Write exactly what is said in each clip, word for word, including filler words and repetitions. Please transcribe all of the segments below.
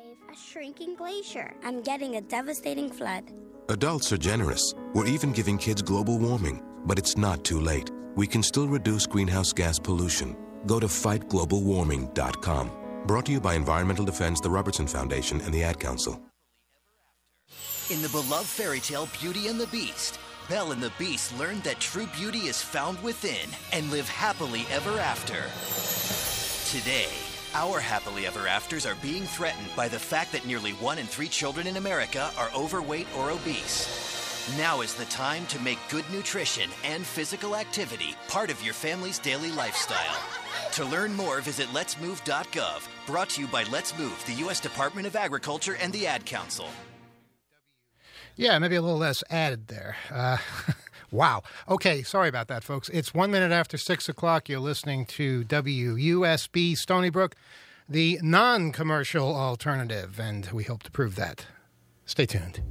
A shrinking glacier. I'm getting a devastating flood. Adults are generous. We're even giving kids global warming. But it's not too late. We can still reduce greenhouse gas pollution. Go to fight global warming dot com. Brought to you by Environmental Defense, the Robertson Foundation, and the Ad Council. In the beloved fairy tale Beauty and the Beast, Belle and the Beast learned that true beauty is found within and live happily ever after. Today, our happily ever afters are being threatened by the fact that nearly one in three children in America are overweight or obese. Now is the time to make good nutrition and physical activity part of your family's daily lifestyle. To learn more, visit lets move dot gov. Brought to you by Let's Move, the U S Department of Agriculture and the Ad Council. Yeah, maybe a little less added there. Uh, wow. Okay, sorry about that, folks. It's one minute after six o'clock. You're listening to W U S B Stony Brook, the non-commercial alternative, and we hope to prove that. Stay tuned.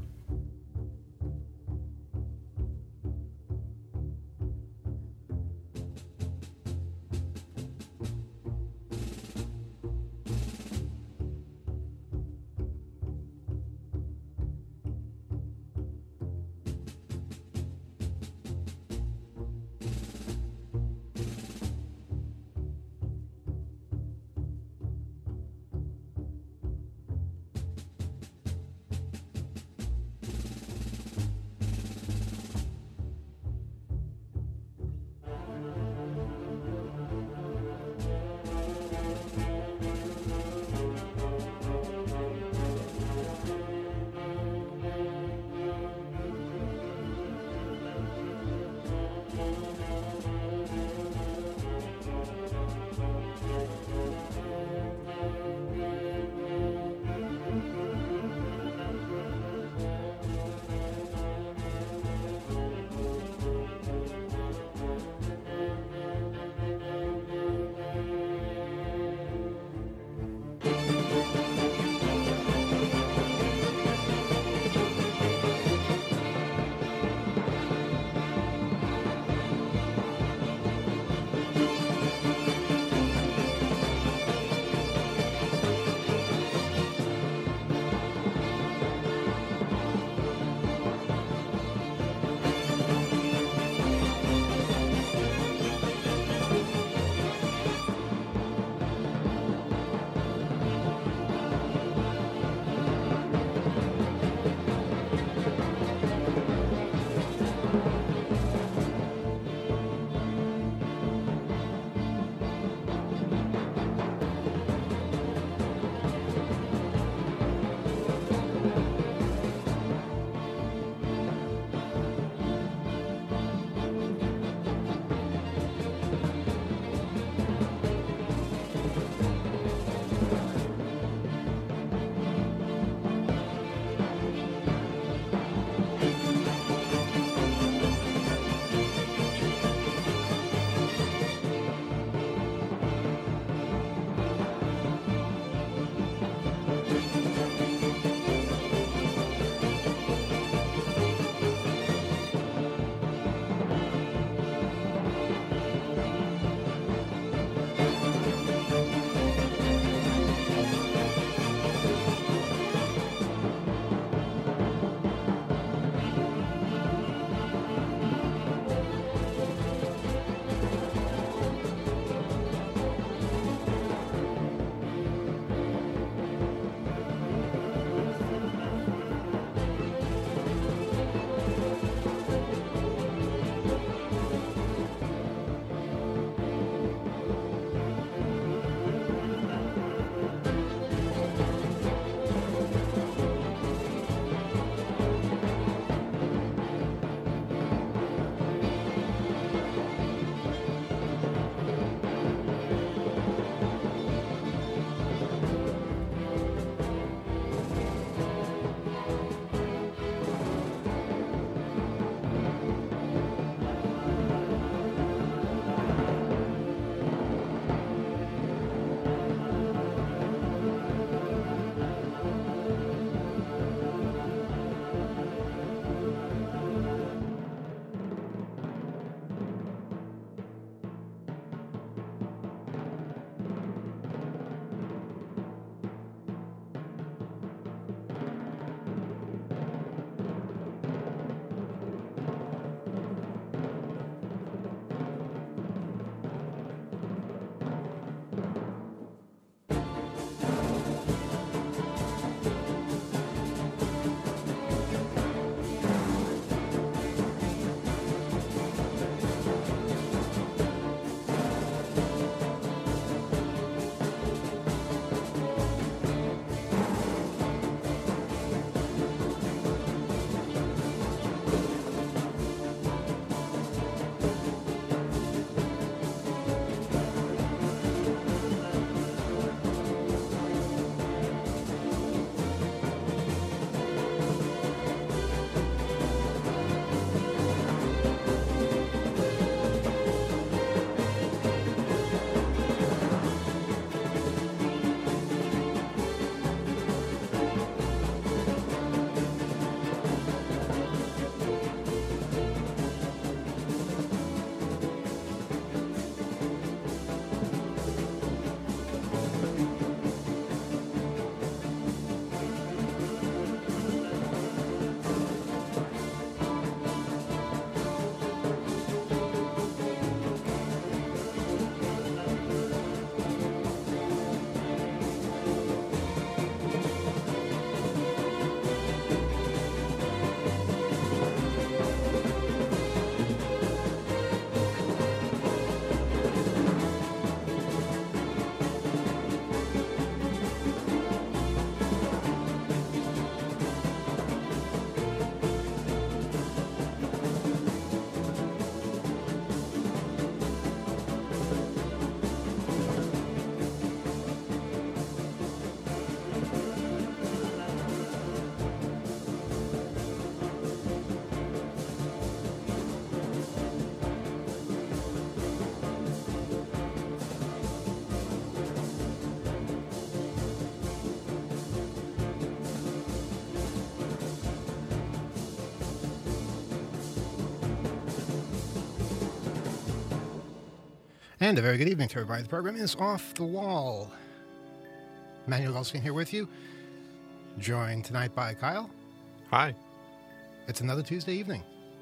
And a very good evening to everybody. The program is Off the Wall. Manuel Goldstein here with you, joined tonight by Kyle. Hi. It's another Tuesday evening.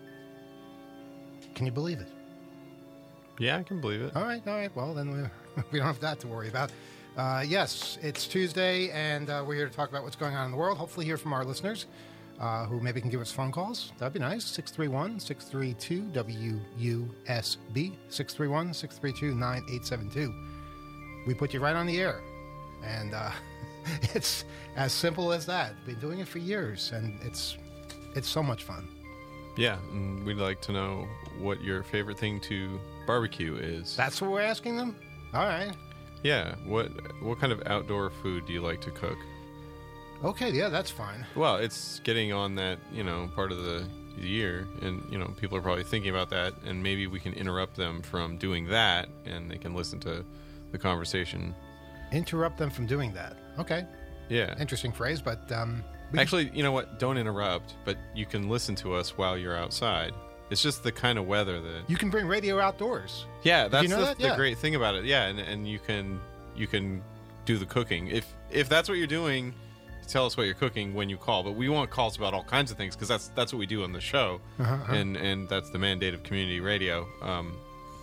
Can you believe it? Yeah, I can believe it. All right, all right. Well, then we, we don't have that to worry about. Uh, yes, it's Tuesday, and uh, we're here to talk about what's going on in the world. Hopefully hear from our listeners uh, who maybe can give us phone calls. That'd be nice. six three one, six three two, W U S B, six three one, six three two, nine eight seven two. We put you right on the air. And uh, it's as simple as that. Been doing it for years, and it's it's so much fun. Yeah, and we'd like to know what your favorite thing to barbecue is. That's what we're asking them? All right. Yeah, what what kind of outdoor food do you like to cook? Okay, yeah, that's fine. Well, it's getting on that, you know, part of the year, and, you know, people are probably thinking about that, and maybe we can interrupt them from doing that, and they can listen to the conversation. Interrupt them from doing that. Okay. Yeah. Interesting phrase, but... Um, we Actually, you know what? Don't interrupt, but you can listen to us while you're outside. It's just the kind of weather that... You can bring radio outdoors. Yeah, that's you know the, that? the Yeah. great thing about it. Yeah, and, and you can you can do the cooking. If if that's what you're doing, tell us what you're cooking when you call. But we want calls about all kinds of things, because that's that's what we do on the show. Uh-huh, uh-huh. And, and that's the mandate of community radio. Um,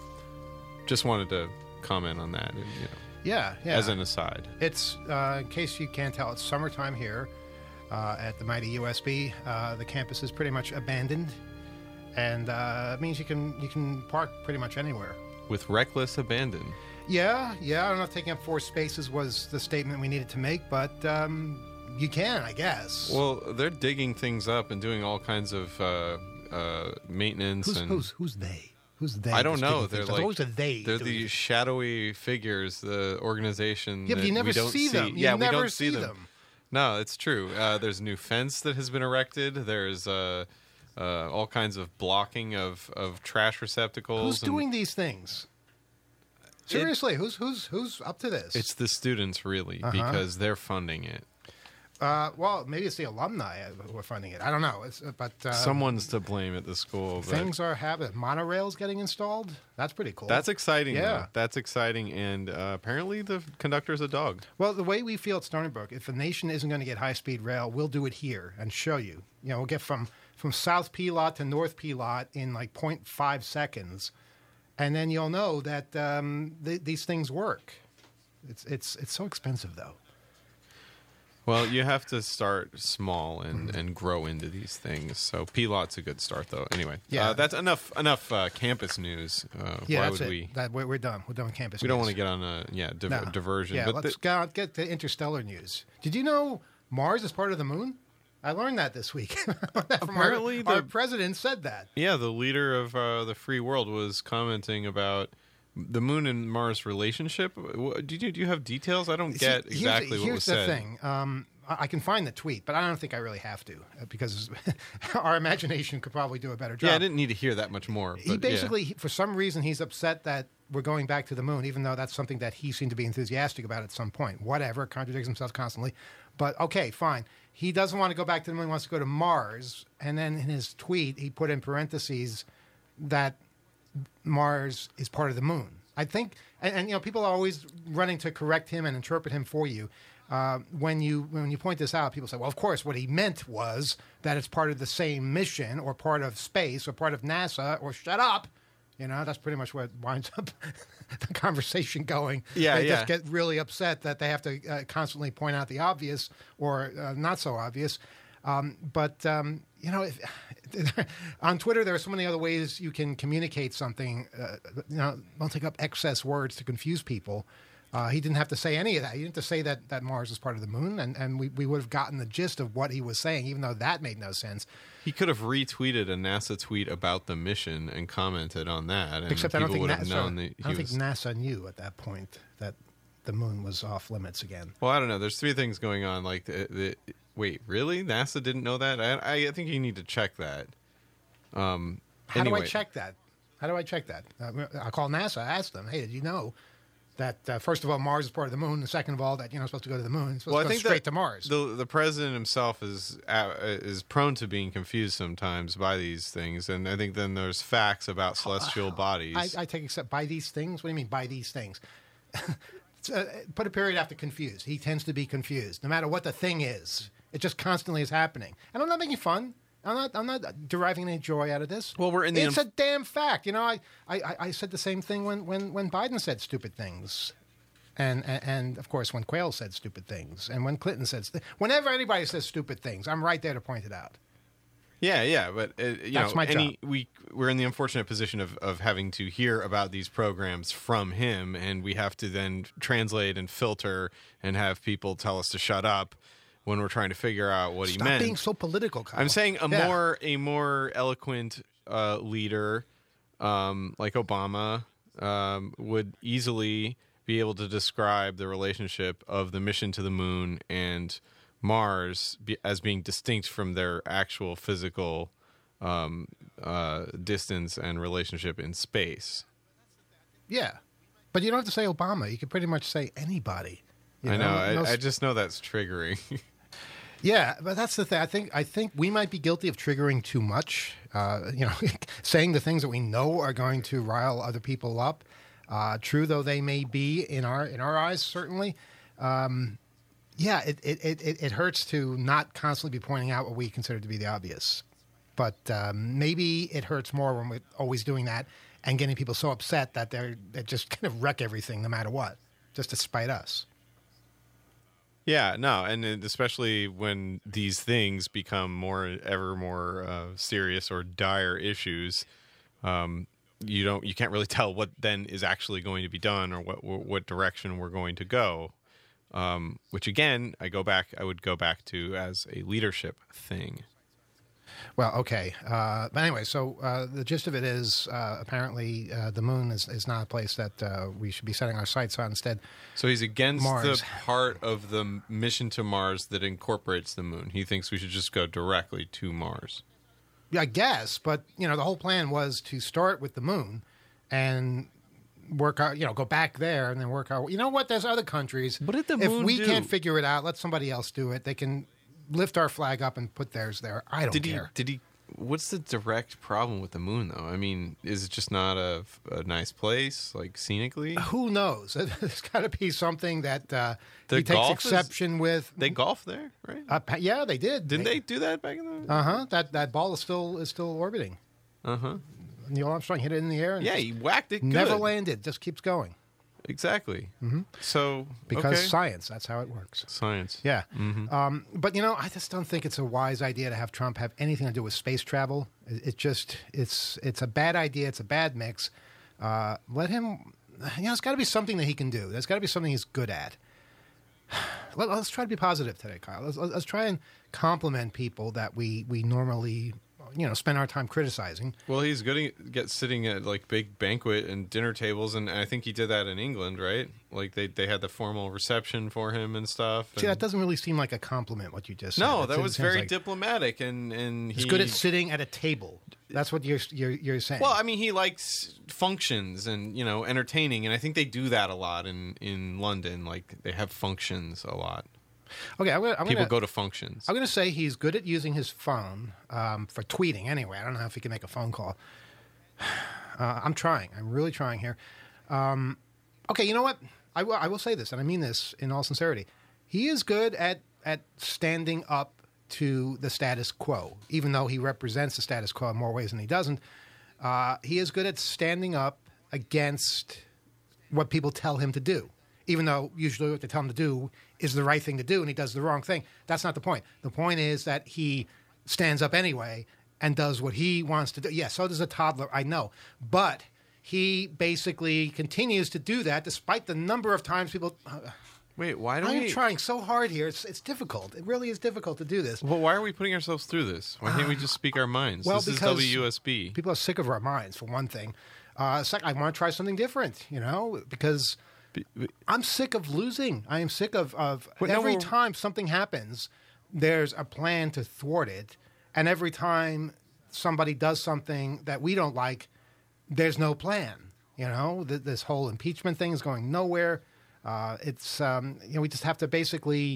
just wanted to comment on that, you know, Yeah, yeah. as an aside. It's, uh, in case you can't tell, it's summertime here uh, at the mighty U S B. Uh, the campus is pretty much abandoned, and uh, it means you can you can park pretty much anywhere. With reckless abandon. Yeah, yeah. I don't know if taking up four spaces was the statement we needed to make, but um, you can, I guess. Well, they're digging things up and doing all kinds of uh, uh, maintenance. who's, and who's who's they? Who's they? I don't that's know. digging They're things? like There's always a they. They're doing the it. shadowy figures, the organization. Yeah, but that you never we don't see them. You yeah, we never don't see, see them. them. No, it's true. Uh, there's a new fence that has been erected. There's uh, uh, all kinds of blocking of, of trash receptacles. Who's and doing these things? Seriously, who's who's who's up to this? It's the students, really, Uh-huh. because they're funding it. Uh, well, maybe it's the alumni who are funding it. I don't know. It's, but uh, Someone's to blame at the school. But things are happening. Monorails getting installed. That's pretty cool. That's exciting. Yeah. though. That's exciting. And uh, apparently the conductor's a dog. Well, the way we feel at Stony Brook, if the nation isn't going to get high-speed rail, we'll do it here and show you. You know, we'll get from, from South P Lot to North P Lot in like zero point five seconds, and then you'll know that um, th- these things work. It's it's it's so expensive, though. Well, you have to start small and, and grow into these things. So P-Lot's a good start, though. Anyway, Yeah. uh, that's enough enough uh, campus news. Uh, Yeah, why that's would it. we? That, we're, we're done. We're done with campus. We don't news. want to get on a yeah div- No. diversion. Yeah, but let's the- go get to interstellar news. Did you know Mars is part of the moon? I learned that this week. From Apparently our, the- our president said that. yeah, the leader of uh, the free world was commenting about the moon and Mars relationship. Wh- Do you do you have details? I don't get See, here's- exactly what here's was the said. thing. Um, I I can find the tweet, but I don't think I really have to uh, because our imagination could probably do a better job. Yeah, I didn't need to hear that much more. He but basically, he- for some reason, he's upset that we're going back to the moon, even though that's something that he seemed to be enthusiastic about at some point. Whatever, contradicts himself constantly. But okay, fine. He doesn't want to go back to the moon, he wants to go to Mars. And then in his tweet, he put in parentheses that Mars is part of the moon. I think, and, and you know, people are always running to correct him and interpret him for you. Uh, when you when you point this out, people say, "Well, of course, what he meant was that it's part of the same mission, or part of space, or part of NASA, or shut up." You know, that's pretty much what winds up the conversation going. Yeah, they yeah. just get really upset that they have to uh, constantly point out the obvious or uh, not so obvious. Um, but um, you know, if, on Twitter, there are so many other ways you can communicate something. Uh, you know, don't take up excess words to confuse people. Uh, he didn't have to say any of that. He didn't have to say that, that Mars is part of the moon, and, and we, we would have gotten the gist of what he was saying, even though that made no sense. He could have retweeted a NASA tweet about the mission and commented on that, and Except I people don't think, would Na- have sorry, known that I he don't was. think NASA knew at that point that the moon was off limits again. Well, I don't know. There's three things going on. Like, the, the, wait, really? NASA didn't know that? I, I think you need to check that. Um, How anyway. do I check that? How do I check that? Uh, I call NASA, ask them, hey, did you know That uh, first of all, Mars is part of the moon, and second of all, that you're not supposed to go to the moon. You're supposed Well, to I go think straight that to Mars. The the president himself is uh, is prone to being confused sometimes by these things, and I think then there's facts about celestial bodies. I, I take except by these things. What do you mean by these things? uh, put a period after confused. He tends to be confused, no matter what the thing is. It just constantly is happening, and I'm not making fun. I'm not. I'm not deriving any joy out of this. Well, we're in the It's inf- a damn fact. You know, I, I, I said the same thing when, when, when Biden said stupid things, and, and and of course when Quayle said stupid things, and when Clinton said st- whenever anybody says stupid things, I'm right there to point it out. Yeah, yeah, but uh, you That's know, my any, job. we we're in the unfortunate position of, of having to hear about these programs from him, and we have to then translate and filter and have people tell us to shut up when we're trying to figure out what Stop he meant. being so political, Kyle. I'm saying a Yeah. more a more eloquent uh, leader um, like Obama um, would easily be able to describe the relationship of the mission to the moon and Mars be, as being distinct from their actual physical um, uh, distance and relationship in space. Yeah, but you don't have to say Obama. You can pretty much say anybody. You I know. I, Most- I just know that's triggering. Yeah, but that's the thing. I think I think we might be guilty of triggering too much. Uh, you know, saying the things that we know are going to rile other people up. Uh, true though they may be in our in our eyes, certainly. Um, yeah, it, it, it, it hurts to not constantly be pointing out what we consider to be the obvious. But um, maybe it hurts more when we're always doing that and getting people so upset that they're they just kind of wreck everything no matter what, just to spite us. Yeah, no, and it- especially when these things become more, ever more uh, serious or dire issues, um, you don't, you can't really tell what then is actually going to be done or what what direction we're going to go. Um, which again, I go back, I would go back to as a leadership thing. Well, okay. Uh, but anyway, so uh, the gist of it is uh, apparently uh, the moon is, is not a place that uh, we should be setting our sights on. Instead, So he's against Mars. the part of the mission to Mars that incorporates the moon. He thinks we should just go directly to Mars. yeah, I guess, but you know, the whole plan was to start with the moon and work out, you know, go back there and then work out. You know what? There's other countries. What did the if moon we do? can't figure it out, let somebody else do it. They can lift our flag up and put theirs there. I don't Did care. he? Did he? What's the direct problem with the moon, though? I mean, is it just not a, a nice place, like scenically? Who knows? There's got to be something that uh, The he takes golf is- exception with. They golf there, right? Uh, pa- yeah, they did. Didn't they do that back in the? Uh huh. That that ball is still is still orbiting. Uh huh. Neil Armstrong hit it in the air. And Yeah, he whacked it. Good. never landed. Just keeps going Exactly. Mm-hmm. So because okay. science. That's how it works. science. Yeah. Mm-hmm. Um, but you know, I just don't think it's a wise idea to have Trump have anything to do with space travel. It, it just it's it's a bad idea. It's a bad mix. Uh, let him. You know, it's got to be something that he can do. There's got to be something he's good at. Let, let's try to be positive today, Kyle. Let's, let's try and compliment people that we we normally, you know, spend our time criticizing. Well, he's good at get sitting at like big banquet and dinner tables, and I think he did that in England, right? Like they they had the formal reception for him and stuff. See, and- that doesn't really seem like a compliment. What you just said. no, It that seems- was seems very like diplomatic, and and he, He's good at sitting at a table. That's what you're you're, you're saying. Well, I mean, he likes functions and, you know, entertaining, and I think they do that a lot in, in London. Like, they have functions a lot. okay, I'm gonna, I'm People gonna, go to functions. I'm going to say he's good at using his phone um, for tweeting. Anyway, I don't know if he can make a phone call. Uh, I'm trying. I'm really trying here. Um, okay, you know what? I will, I will say this, and I mean this in all sincerity. He is good at at standing up to the status quo, even though he represents the status quo in more ways than he doesn't. Uh, he is good at standing up against what people tell him to do, even though usually what they tell him to do is the right thing to do, and he does the wrong thing. That's not the point. The point is that he stands up anyway and does what he wants to do. Yeah, so does a toddler, I know. But he basically continues to do that despite the number of times people... Uh, Wait, why don't I am we... trying so hard here. It's, it's difficult. It really is difficult to do this. Well, why are we putting ourselves through this? Why can't we just speak our minds? Well, this is because W U S B. People are sick of our minds, for one thing. Uh, second, I want to try something different, you know, because I'm sick of losing. I am sick of, of But no, every we're- time something happens, there's a plan to thwart it. And every time somebody does something that we don't like, there's no plan. You know, th- this whole impeachment thing is going nowhere. Uh, it's um, you know, we just have to basically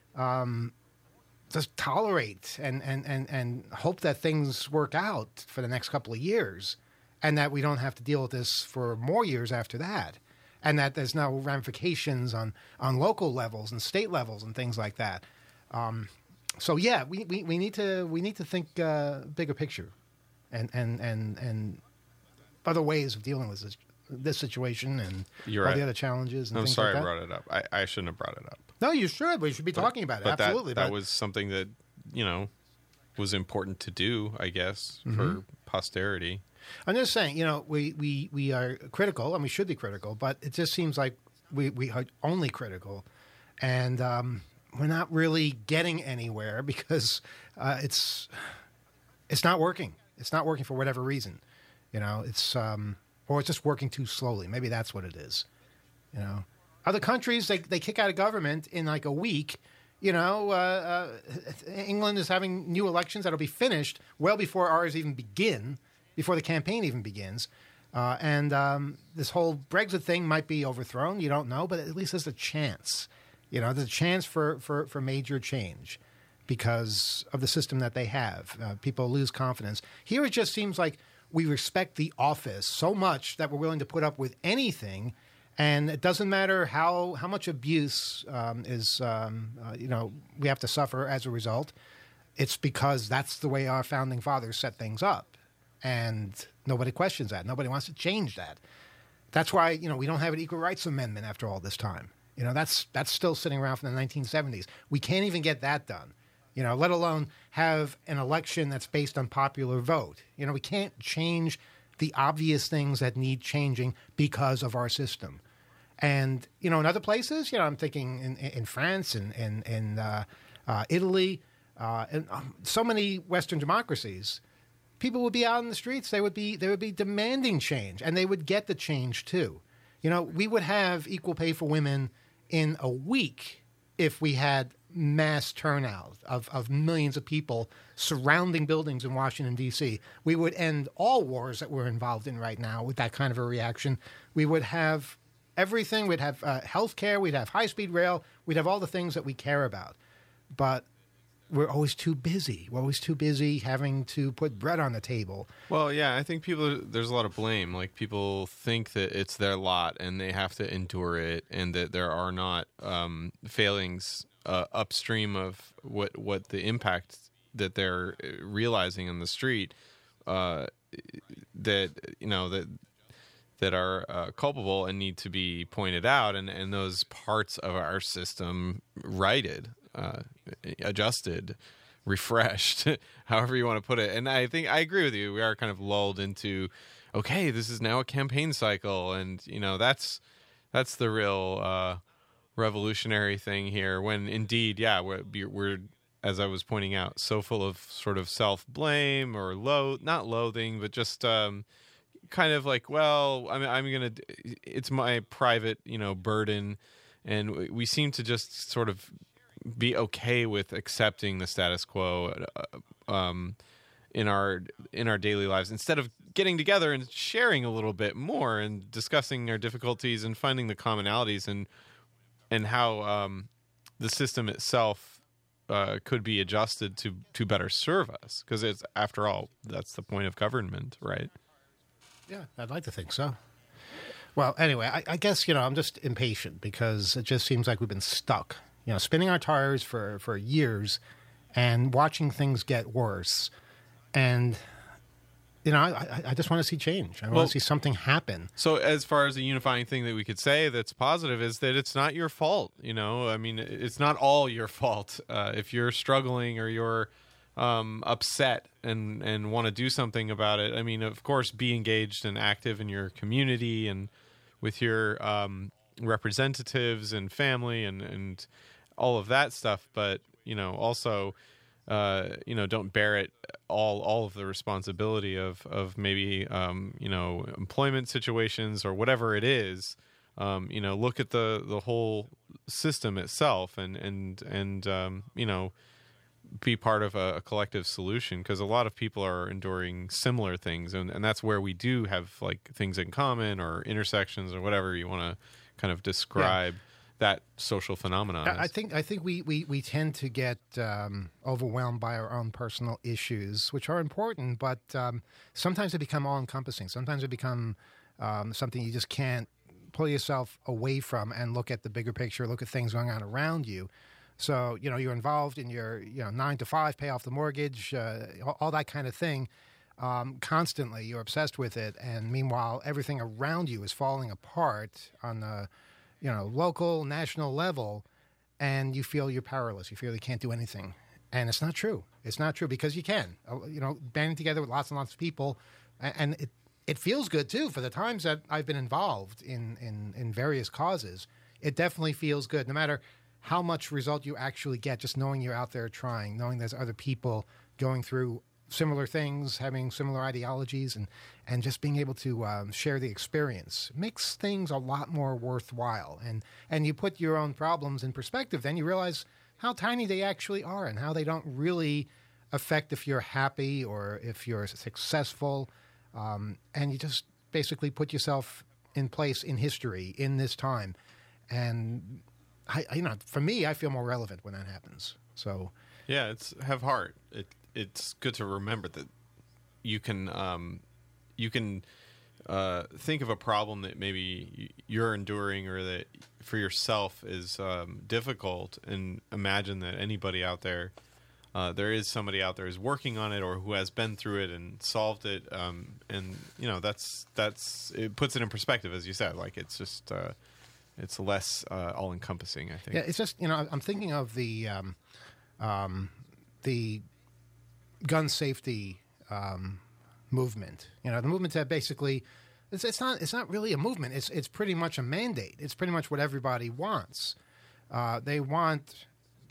um, just tolerate and, and, and, and hope that things work out for the next couple of years, and that we don't have to deal with this for more years after that, and that there's no ramifications on, on local levels and state levels and things like that. Um, so yeah, we, we, we need to we need to think uh, bigger picture, and, and, and, and other ways of dealing with this. this situation and You're all right. the other challenges and I'm things sorry like I that. brought it up. I, I shouldn't have brought it up. No, you should. We should be But- talking about it. but Absolutely. That, that but was something that, you know, was important to do, I guess, Mm-hmm. for posterity. I'm just saying, you know, we, we, we are critical, and we should be critical, but it just seems like we, we are only critical, and um, we're not really getting anywhere because uh, it's it's not working. It's not working for whatever reason. You know, it's um, or it's just working too slowly. Maybe that's what it is. You know, other countries they they kick out a government in like a week. You know, uh, uh, England is having new elections that'll be finished well before ours even begin, before the campaign even begins. Uh, and um, this whole Brexit thing might be overthrown. You don't know, but at least there's a chance. You know, there's a chance for, for, for major change because of the system that they have. Uh, people lose confidence. Here it just seems like we respect the office so much that we're willing to put up with anything. And it doesn't matter how, how much abuse um, is, um, uh, you know, we have to suffer as a result. It's because that's the way our founding fathers set things up. And nobody questions that. Nobody wants to change that. That's why, you know, we don't have an Equal Rights Amendment after all this time. You know, that's that's still sitting around from the nineteen seventies. We can't even get that done, you know, let alone have an election that's based on popular vote. You know, we can't change the obvious things that need changing because of our system. And, you know, in other places, you know, I'm thinking in, in France and in, in, in uh, uh, Italy, uh, and um, so many Western democracies, people would be out in the streets. They would be they would be demanding change, and they would get the change too. You know, we would have equal pay for women in a week if we had mass turnout of, of millions of people surrounding buildings in Washington, D C. We would end all wars that we're involved in right now with that kind of a reaction. We would have everything. We'd have uh, health care. We'd have high-speed rail. We'd have all the things that we care about. But we're always too busy. We're always too busy having to put bread on the table. Well, yeah, I think people, there's a lot of blame. Like, people think that it's their lot and they have to endure it, and that there are not um, failings uh, upstream of what what the impact that they're realizing in the street uh, that, you know, that that are uh, culpable and need to be pointed out, and, and those parts of our system righted. Uh, adjusted, refreshed, however you want to put it. And I think I agree with you. We are kind of lulled into, okay, this is now a campaign cycle, and you know that's that's the real uh, revolutionary thing here. When indeed, yeah, we're, we're as I was pointing out, so full of sort of self blame or loath, not loathing, but just um, kind of like, well, I mean, I'm gonna, it's my private, you know, burden, and we, we seem to just sort of be okay with accepting the status quo uh, um, in our in our daily lives, instead of getting together and sharing a little bit more and discussing our difficulties and finding the commonalities and and how um, the system itself uh, could be adjusted to to better serve us, because it's, after all, that's the point of government, right? Yeah, I'd like to think so. Well, anyway, I, I guess, you know, I'm just impatient because it just seems like we've been stuck. You know, spinning our tires for, for years and watching things get worse. And, you know, I, I just want to see change. I Well, want to see something happen. So as far as a unifying thing that we could say that's positive is that it's not your fault. You know, I mean, it's not all your fault. Uh, if you're struggling or you're um, upset and, and want to do something about it, I mean, of course, be engaged and active in your community and with your um, representatives and family and, and all of that stuff, but you know, also, uh, you know, don't bear it all all of the responsibility of of maybe um, you know, employment situations or whatever it is. Um, you know, look at the the whole system itself, and and and um, you know, be part of a, a collective solution, because a lot of people are enduring similar things, and, and that's where we do have like things in common or intersections or whatever you want to kind of describe yeah. that social phenomenon. I think I think we, we, we tend to get um, overwhelmed by our own personal issues, which are important, but um, sometimes they become all-encompassing. Sometimes they become um, something you just can't pull yourself away from and look at the bigger picture, look at things going on around you. So, you know, you're involved in your, you know, nine to five, pay off the mortgage, uh, all, all that kind of thing. Um, constantly, you're obsessed with it. And meanwhile, everything around you is falling apart on the, you know, local, national level. And you feel you're powerless. You feel you can't do anything. And it's not true. It's not true, because you can. Uh, you know, banding together with lots and lots of people. And it, it feels good, too. For the times that I've been involved in, in, in various causes, it definitely feels good, no matter how much result you actually get, just knowing you're out there trying, knowing there's other people going through similar things, having similar ideologies, and, and just being able to um, share the experience makes things a lot more worthwhile. And, and you put your own problems in perspective, then you realize how tiny they actually are and how they don't really affect if you're happy or if you're successful. Um, and you just basically put yourself in place in history in this time. And I, you know, for me, I feel more relevant when that happens. So, yeah, it's have heart. It it's good to remember that you can um, you can uh, think of a problem that maybe you're enduring or that for yourself is um, difficult, and imagine that anybody out there, uh, there is somebody out there who's working on it or who has been through it and solved it. Um, and you know, that's that's it puts it in perspective, as you said. Like it's just. Uh, It's less uh, all-encompassing, I think. Yeah, it's just, you know, I'm thinking of the um, um, the gun safety um, movement. You know, the movement that basically it's, it's not it's not really a movement. It's it's pretty much a mandate. It's pretty much what everybody wants. Uh, they want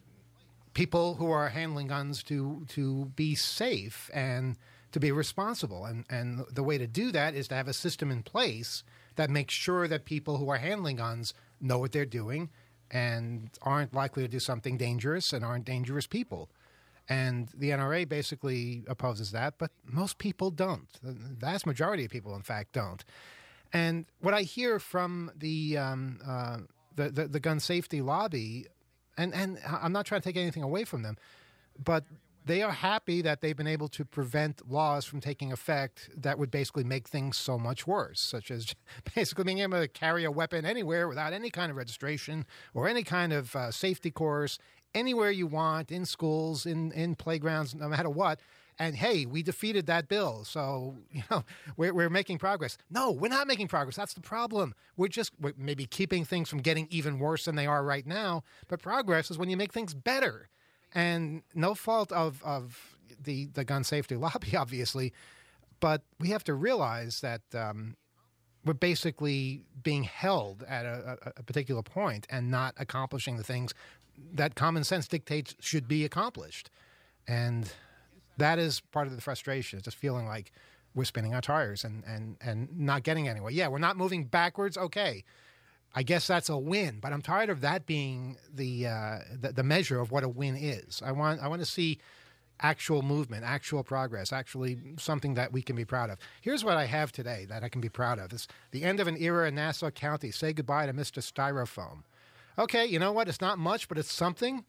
people who are handling guns to to be safe and to be responsible. And and the way to do that is to have a system in place that makes sure that people who are handling guns know what they're doing and aren't likely to do something dangerous and aren't dangerous people. And the N R A basically opposes that, but most people don't. The vast majority of people, in fact, don't. And what I hear from the um, uh, the, the, the gun safety lobby, and, and I'm not trying to take anything away from them, but they are happy that they've been able to prevent laws from taking effect that would basically make things so much worse, such as basically being able to carry a weapon anywhere without any kind of registration or any kind of uh, safety course, anywhere you want, in schools, in, in playgrounds, no matter what. And, hey, we defeated that bill, so, you know, we're, we're making progress. No, we're not making progress. That's the problem. We're just we're maybe keeping things from getting even worse than they are right now, but progress is when you make things better. And no fault of, of the, the gun safety lobby, obviously, but we have to realize that um, we're basically being held at a, a, a particular point and not accomplishing the things that common sense dictates should be accomplished. And that is part of the frustration, just feeling like we're spinning our tires and, and, and not getting anywhere. Yeah, we're not moving backwards. Okay. I guess that's a win, but I'm tired of that being the, uh, the the measure of what a win is. I want I want to see actual movement, actual progress, actually something that we can be proud of. Here's what I have today that I can be proud of. It's the end of an era in Nassau County. Say goodbye to Mister Styrofoam. Okay, you know what? It's not much, but it's something.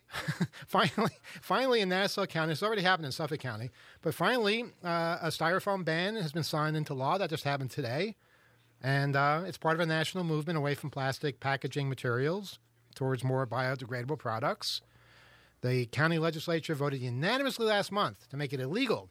finally, finally in Nassau County, it's already happened in Suffolk County, but finally uh, a styrofoam ban has been signed into law. That just happened today. And uh, it's part of a national movement away from plastic packaging materials towards more biodegradable products. The county legislature voted unanimously last month to make it illegal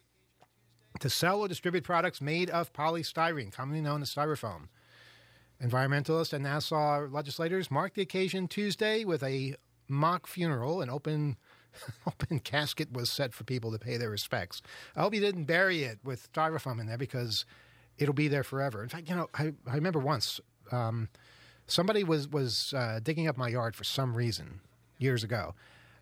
to sell or distribute products made of polystyrene, commonly known as styrofoam. Environmentalists and Nassau legislators marked the occasion Tuesday with a mock funeral. An open open casket was set for people to pay their respects. I hope you didn't bury it with styrofoam in there, because it'll be there forever. In fact, you know, I, I remember once um, somebody was, was uh, digging up my yard for some reason years ago.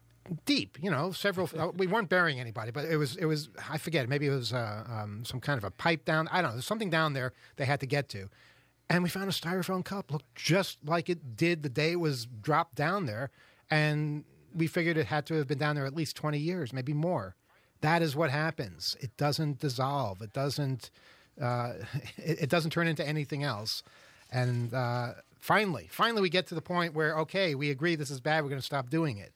Deep, you know, several, uh, we weren't burying anybody, but it was, it was, I forget, maybe it was uh, um, some kind of a pipe down. I don't know, there's something down there they had to get to. And we found a styrofoam cup, looked just like it did the day it was dropped down there. And we figured it had to have been down there at least twenty years, maybe more. That is what happens. It doesn't dissolve. It doesn't. Uh, it, it doesn't turn into anything else. And uh, finally, finally, we get to the point where okay, we agree this is bad. We're going to stop doing it.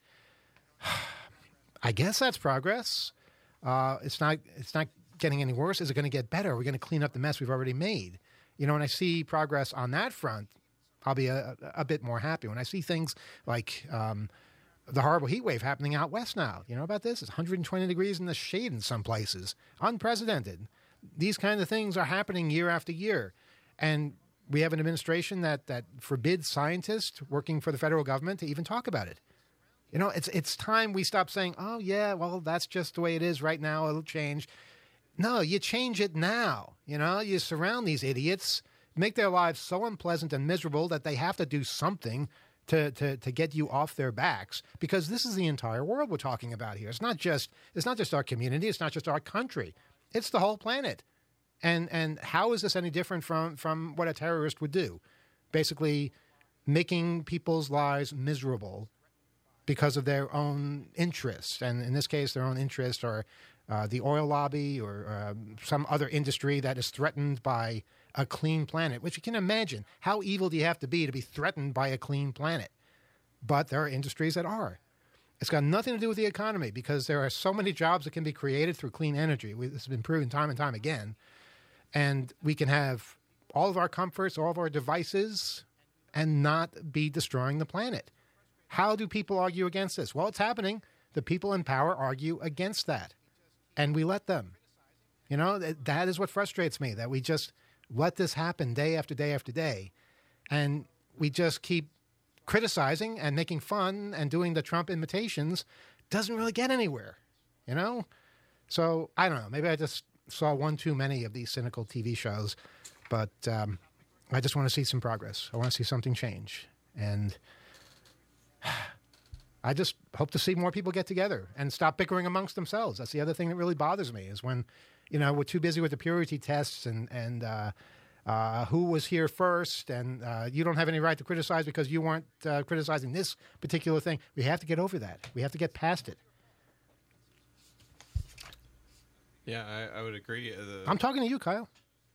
I guess that's progress. Uh, it's not. It's not getting any worse. Is it going to get better? Are we going to clean up the mess we've already made? You know, when I see progress on that front, I'll be a, a bit more happy. When I see things like um, the horrible heat wave happening out west now, you know about this? It's one hundred twenty degrees in the shade in some places. Unprecedented. These kinds of things are happening year after year. And we have an administration that, that forbids scientists working for the federal government to even talk about it. You know, it's it's time we stop saying, oh, yeah, well, that's just the way it is right now. It'll change. No, you change it now. You know, you surround these idiots, make their lives so unpleasant and miserable that they have to do something to, to, to get you off their backs, because this is the entire world we're talking about here. It's not just it's not just our community. It's not just our country. It's the whole planet. And and how is this any different from, from what a terrorist would do? Basically, making people's lives miserable because of their own interests. And in this case, their own interests are uh, the oil lobby or uh, some other industry that is threatened by a clean planet, which you can imagine. How evil do you have to be to be threatened by a clean planet? But there are industries that are. It's got nothing to do with the economy because there are so many jobs that can be created through clean energy. We, this has been proven time and time again. And we can have all of our comforts, all of our devices, and not be destroying the planet. How do people argue against this? Well, it's happening. The people in power argue against that. And we let them. You know, that, that is what frustrates me, that we just let this happen day after day after day. And we just keep criticizing and making fun and doing the Trump imitations. Doesn't really get anywhere, you know? So, I don't know. Maybe I just saw one too many of these cynical T V shows. But um, I just want to see some progress. I want to see something change. And I just hope to see more people get together and stop bickering amongst themselves. That's the other thing that really bothers me is when, you know, we're too busy with the purity tests and, and uh, uh, who was here first, and uh, you don't have any right to criticize because you weren't uh, criticizing this particular thing. We have to get over that. We have to get past it. Yeah, I, I would agree. Uh, the... I'm talking to you, Kyle.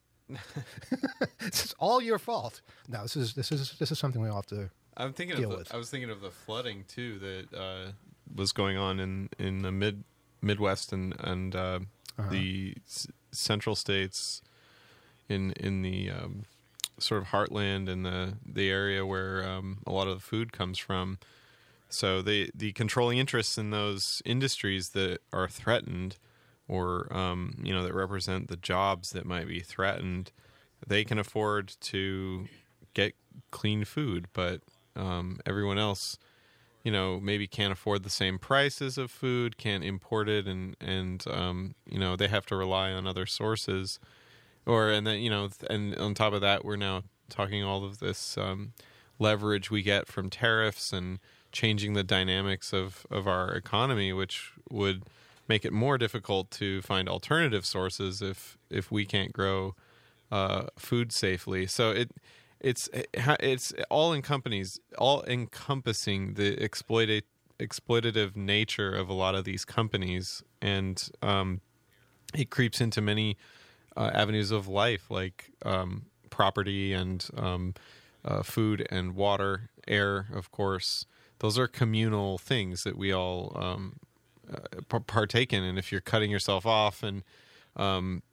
This is all your fault. No, this is this is this is something we all have to. I'm thinking of the, I was thinking of the flooding too that uh, was going on in, in the mid Midwest and and uh, uh-huh. the s- central states in in the um, sort of heartland and the the area where um, a lot of the food comes from. So the the controlling interests in those industries that are threatened, or um, you know, that represent the jobs that might be threatened, they can afford to get clean food, but Um, everyone else, you know, maybe can't afford the same prices of food, can't import it, and and um, you know, they have to rely on other sources, or and then you know, and on top of that, we're now talking all of this um, leverage we get from tariffs and changing the dynamics of of our economy, which would make it more difficult to find alternative sources if if we can't grow uh, food safely. So it. It's it's all encompassing, all encompassing the exploitate, exploitative nature of a lot of these companies, and um, it creeps into many uh, avenues of life, like um, property and um, uh, food and water, air. Of course, those are communal things that we all um, uh, partake in. And if you're cutting yourself off and um,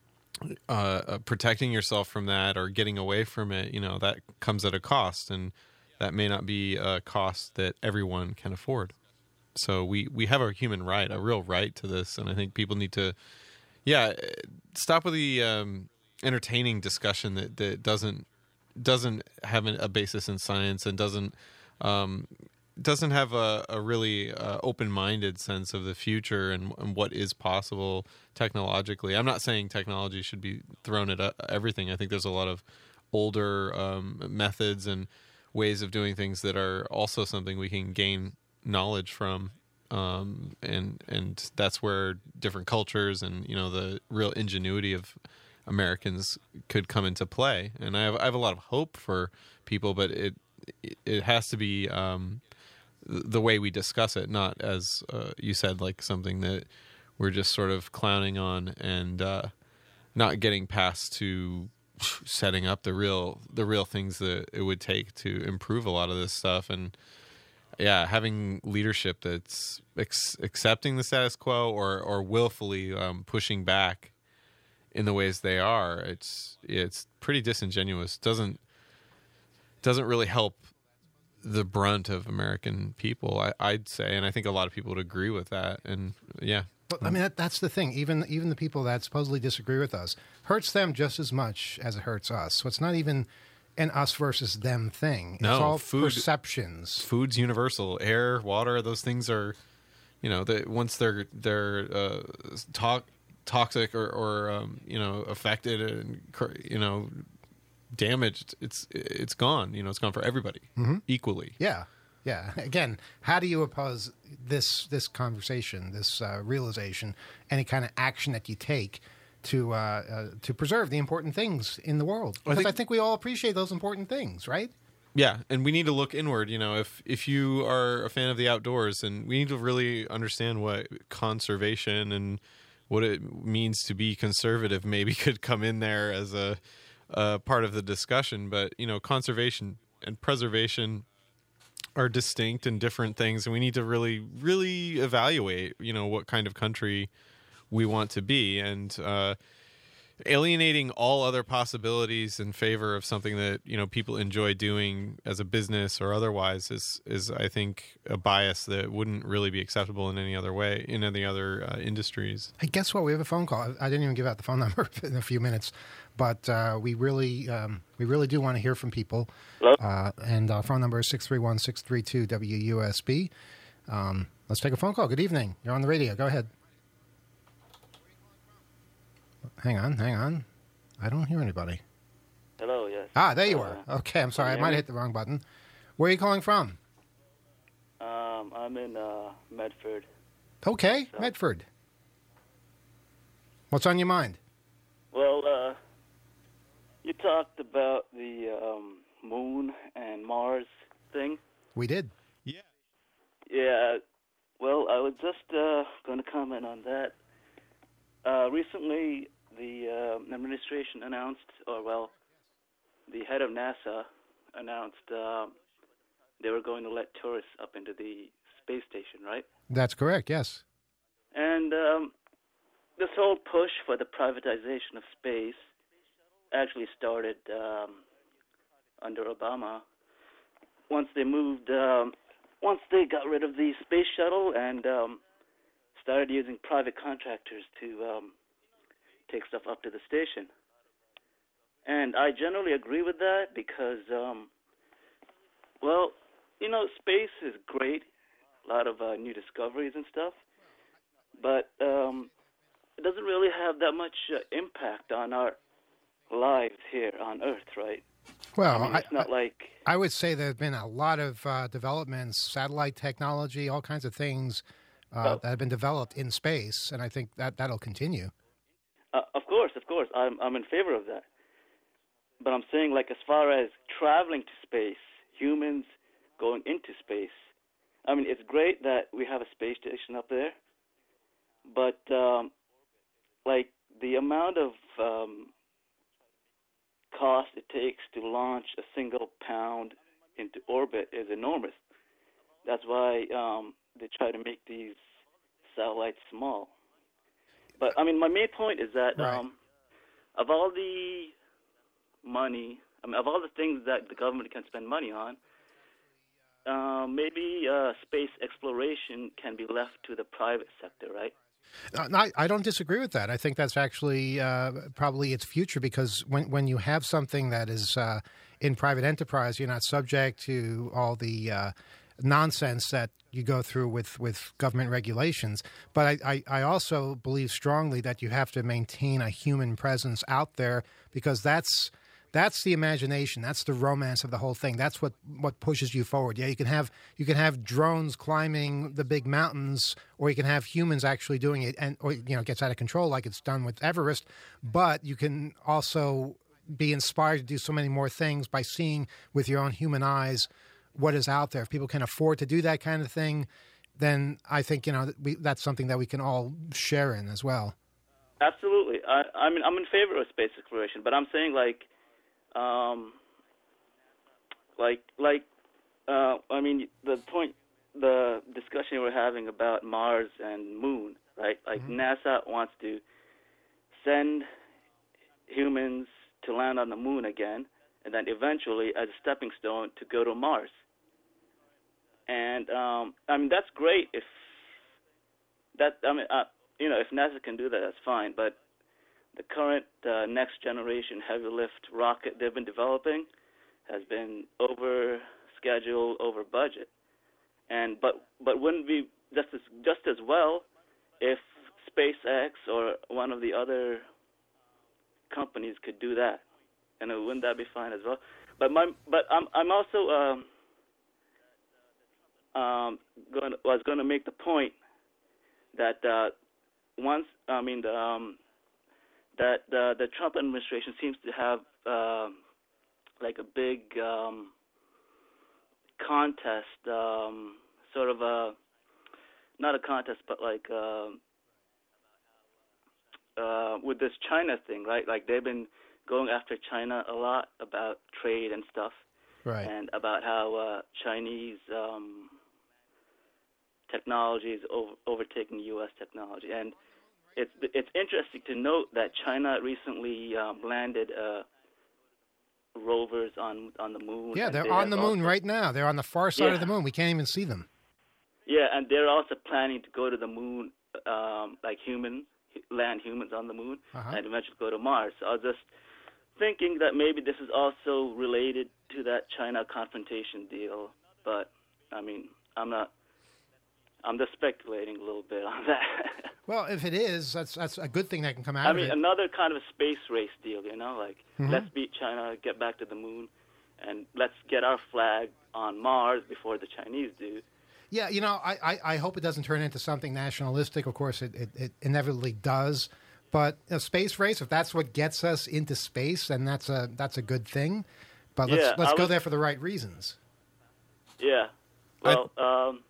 Uh, uh, protecting yourself from that or getting away from it, you know, that comes at a cost, and that may not be a cost that everyone can afford. So we, we have a human right, a real right to this, and I think people need to, yeah, stop with the um, entertaining discussion that, that doesn't doesn't have a basis in science and doesn't um, doesn't have a, a really uh, open-minded sense of the future and, and what is possible technologically. I'm not saying technology should be thrown at uh, everything. I think there's a lot of older um, methods and ways of doing things that are also something we can gain knowledge from, um, and and that's where different cultures and, you know, the real ingenuity of Americans could come into play. And I have I have a lot of hope for people, but it it has to be um, the way we discuss it, not as uh, you said, like something that we're just sort of clowning on and uh, not getting past to setting up the real the real things that it would take to improve a lot of this stuff. And yeah, having leadership that's ex- accepting the status quo or or willfully um, pushing back in the ways they are, it's it's pretty disingenuous. Doesn't doesn't really help the brunt of American people, I, I'd say, and I think a lot of people would agree with that. And yeah. But, I mean, that, that's the thing. Even even the people that supposedly disagree with us hurts them just as much as it hurts us. So it's not even an us versus them thing. It's no, all food, perceptions. Food's universal. Air, water, those things are, you know, they, once they're they're uh, to- toxic or, or um, you know, affected and, you know, damaged, it's it's gone. You know, it's gone for everybody mm-hmm. equally. Yeah. Yeah. Again, how do you oppose this this conversation, this uh, realization, any kind of action that you take to uh, uh, to preserve the important things in the world? Because I think, I think we all appreciate those important things, right? Yeah, and we need to look inward. You know, if if you are a fan of the outdoors, and we need to really understand what conservation and what it means to be conservative maybe could come in there as a, a part of the discussion. But you know, conservation and preservation are distinct and different things, and we need to really, really evaluate, you know, what kind of country we want to be, and uh, alienating all other possibilities in favor of something that, you know, people enjoy doing as a business or otherwise is, is I think, a bias that wouldn't really be acceptable in any other way, in any other uh, industries. Hey, guess what? We have a phone call. I didn't even give out the phone number in a few minutes, but uh, we really um, we really do want to hear from people. Hello? Uh, and our phone number is six three one, six three two, W U S B. Um, let's take a phone call. Good evening. You're on the radio. Go ahead. Hang on, hang on. I don't hear anybody. Hello, yes. Ah, there you uh, are. Okay, I'm sorry. I you might hear have hit the wrong button. Where are you calling from? Um, I'm in uh, Medford. Okay, So- Medford. What's on your mind? Well, uh, you talked about the um, moon and Mars thing. We did. Yeah. Yeah, well, I was just uh, going to comment on that. Uh, recently, the uh, administration announced, or well, the head of NASA announced uh, they were going to let tourists up into the space station, right? That's correct, yes. And um, this whole push for the privatization of space actually started um, under Obama. Once they moved, um, once they got rid of the space shuttle and um, started using private contractors to um, take stuff up to the station. And I generally agree with that because, um, well, you know, space is great, a lot of uh, new discoveries and stuff, but um, it doesn't really have that much uh, impact on our lives here on Earth, right? Well, I mean, it's I, not I, like... I would say there have been a lot of uh, developments, satellite technology, all kinds of things uh, Oh. that have been developed in space, and I think that, that'll continue. Uh, of course, of course, I'm I'm in favor of that. But I'm saying, like, as far as traveling to space, humans going into space, I mean, it's great that we have a space station up there, but, um, like, the amount of um, cost it takes to launch a single pound into orbit is enormous. That's why um, they try to make these satellites small. But, I mean, my main point is that Right. um, of all the money, I mean, of all the things that the government can spend money on, uh, maybe uh, space exploration can be left to the private sector, right? Uh, I, I don't disagree with that. I think that's actually uh, probably its future because when when you have something that is uh, in private enterprise, you're not subject to all the uh, nonsense that you go through with, with government regulations. But I, I, I also believe strongly that you have to maintain a human presence out there because that's that's the imagination. That's the romance of the whole thing. That's what, what pushes you forward. Yeah, you can have you can have drones climbing the big mountains, or you can have humans actually doing it, and or you know it gets out of control like it's done with Everest. But you can also be inspired to do so many more things by seeing with your own human eyes what is out there. If people can afford to do that kind of thing, then I think, you know, we, that's something that we can all share in as well. Absolutely. I, I mean, I'm in favor of space exploration, but I'm saying like, um, like, like, uh, I mean, the point, the discussion we're having about Mars and Moon, right? Like mm-hmm. NASA wants to send humans to land on the Moon again, and then eventually as a stepping stone to go to Mars. And um, I mean, that's great if that. I mean, uh, you know, if NASA can do that, that's fine. But the current uh, next generation heavy lift rocket they've been developing has been over schedule, over budget. And but but wouldn't be just as just as well if SpaceX or one of the other companies could do that, and wouldn't that be fine as well? But my but I'm I'm also um, um, going was going to make the point that uh, once I mean the, um, that the the Trump administration seems to have uh, like a big um, contest, um, sort of a not a contest, but like uh, uh, with this China thing, right? Like they've been going after China a lot about trade and stuff, right? And about how uh, Chinese um, technology is over, overtaking U S technology, and it's it's interesting to note that China recently um, landed uh, rovers on on the moon. Yeah, they're they on the moon also, right now. They're on the far side yeah. of the moon. We can't even see them. Yeah, and they're also planning to go to the moon, um, like human land humans on the moon, uh-huh. and eventually go to Mars. So I was just thinking that maybe this is also related to that China confrontation deal, but I mean, I'm not. I'm just speculating a little bit on that. Well, if it is, that's that's a good thing that can come out I of mean, it. another kind of a space race deal, you know, like mm-hmm. let's beat China, get back to the moon, and let's get our flag on Mars before the Chinese do. Yeah, you know, I, I, I hope it doesn't turn into something nationalistic. Of course, it, it, it inevitably does. But a space race, if that's what gets us into space, then that's a that's a good thing. But let's yeah, let's was, go there for the right reasons. Yeah. Well, I, um,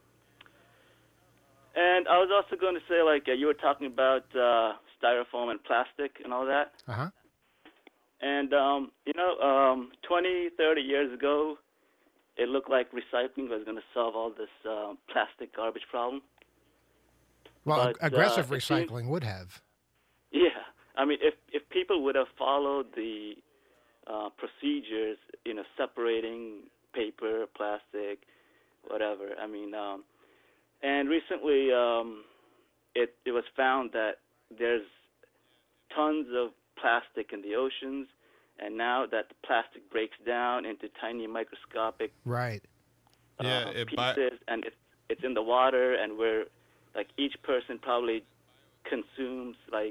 and I was also going to say, like, uh, you were talking about uh, styrofoam and plastic and all that. Uh-huh. And, um, you know, um, twenty, thirty years ago, it looked like recycling was going to solve all this uh, plastic garbage problem. Well, but, aggressive uh, recycling seems, would have. Yeah. I mean, if, if people would have followed the uh, procedures, you know, separating paper, plastic, whatever, I mean... Um, And recently, um, it it was found that there's tons of plastic in the oceans, and now that the plastic breaks down into tiny microscopic right, uh, yeah, it pieces, and it's it's in the water, and we're like each person probably consumes like